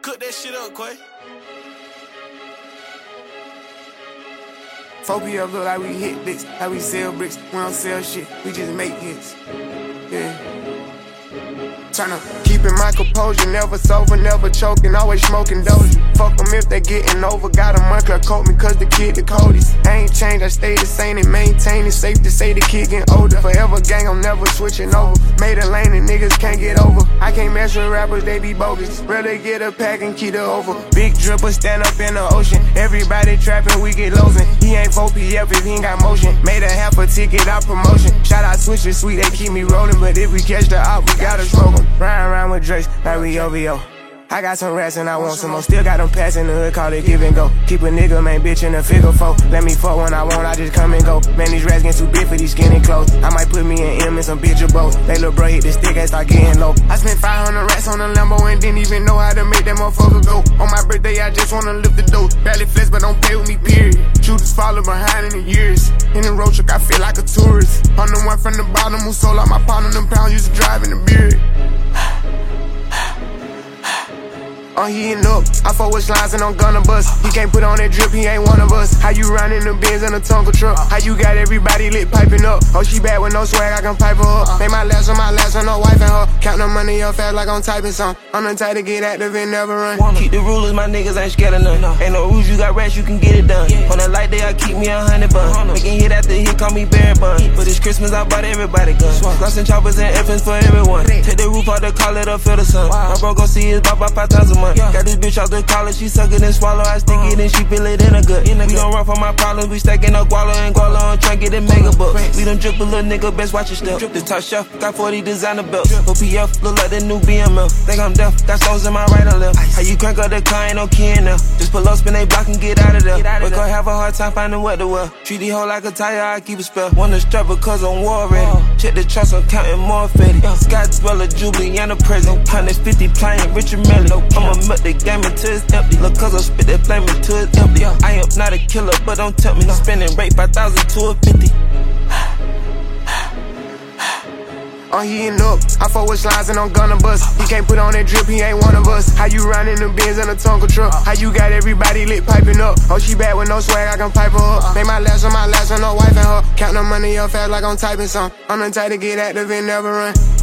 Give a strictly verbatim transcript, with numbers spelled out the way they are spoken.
Cook that shit up, Quay. four P F look like we hit bricks, like we sell bricks. We don't sell shit, we just make hits. Yeah. Tryna keeping my composure, never sober, never choking, always smoking dozy. Fuck them if they getting over, got a month to coat me cause the kid the coldest. I ain't changed, I stay the same and maintain it. Safe to say the kid getting older. Forever gang, I'm never switching over. Made a lane and niggas can't get over. I can't mess with rappers, they be bogus. Rather get a pack and keep it over. Big dripper stand up in the ocean. Everybody trapping, we get losing. He ain't four P F if he ain't got motion. Made a half a ticket out promotion. Shout out switches, sweet, they keep me rolling. But if we catch the op, we gotta smoke 'em. Ride around with Drakes, like we O V O. I got some rats and I want some more. Still got them pass in the hood, call it give and go. Keep a nigga, man, bitch in a figure four. Let me fuck when I want, I just come and go. Man, these rats getting too big for these skinny clothes. I might put me in M and some bitch or both. They little bro hit the stick and start getting low. I spent five hundred rats on a Lambo and didn't even know how to make that motherfucker go. On my birthday, I just wanna lift the dough. Barely flex, but don't pay with me, period. Shooters follow behind in the years. In the road truck, I feel like a tourist. I'm the one from the bottom who sold out my pound on them pounds, used to drive in the beard. I'm heating up, I fuck with slides and I'm gonna bust. He can't put on that drip, he ain't one of us. How you riding the Benz in a Tonka truck? How you got everybody lit piping up? Oh, she bad with no swag, I can pipe her up. Make my last on my last on no wife and her. Count the money up fast like I'm typing some. I'm the type to get active and never run. Keep the rulers, my niggas ain't scared of none. Ain't no rules, you got rats, you can get it done. On a light day, I keep me a hundred bun. Making hit after hit, call me Barry Bun. But it's Christmas, I bought everybody guns. Gloss and choppers and infants for everyone. Take the roof out the call it up, feel the sun. My bro gon' see his bop about five times a month. Got this bitch out the college, she suck it and swallow. I stick it and she feel it in a gut. We don't run from my problems, we stacking up guala and guala and try get them mega bucks. We done drip a little nigga, best watch your step. The top shelf, got forty designer belts. O P F, look like the new B M F. Think I'm deaf, got stones in my right and left. How you crank up the car, ain't no key in there. Just pull up, spin they block and get out of there. But gon' have a hard time finding what to wear. Treat the hoe like a tire, I keep a spell. Wanna strap because I'm war ready. Check the trust, I'm counting more fetty. Scott Dweller, Jubilee, and the present. one hundred fifty playing Richard Melly. I'ma milk the game until it's empty. Look, cause I spit that flame until it's empty. I am not a killer, but don't tempt me. Spending rate five thousand to a fifty. I'm heating up, I fuck with slides and I'm gonna bust. He can't put on that drip, he ain't one of us. How you riding the Benz in a Tonka truck? How you got everybody lit piping up? Oh, she bad with no swag, I can pipe her up. Make my last on my last on no wife and her. Count the money up fast like I'm typing some. I'm the type to get active and never run.